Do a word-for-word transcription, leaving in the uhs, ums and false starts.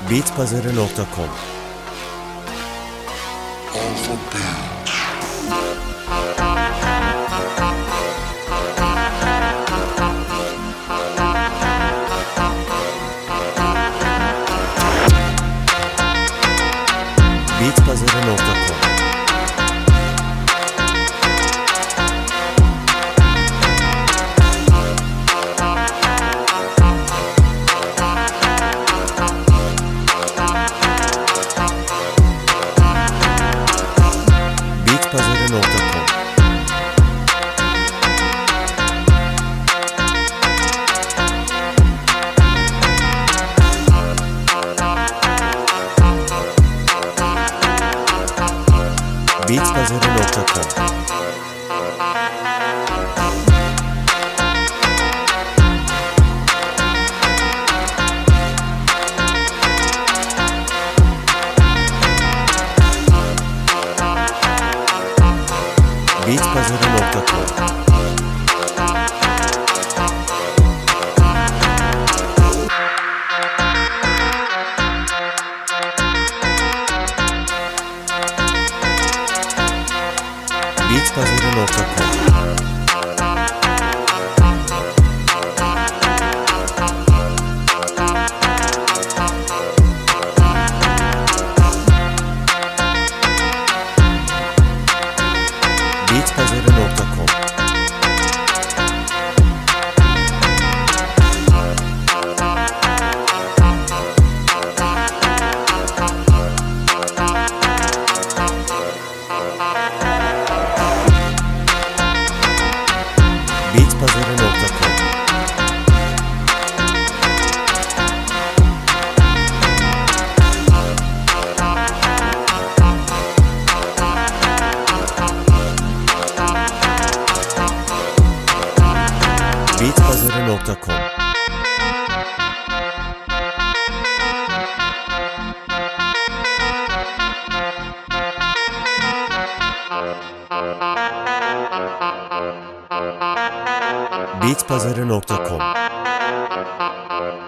Bitpazarı nokta com Bitpazarı nokta com Bitpazarı nokta com Bitpazarı nokta com Bitpazarı nokta com Bitpazarı nokta com Bitpazarı nokta com Bitpazarı nokta com Bitpazarı nokta com Bitpazarı nokta com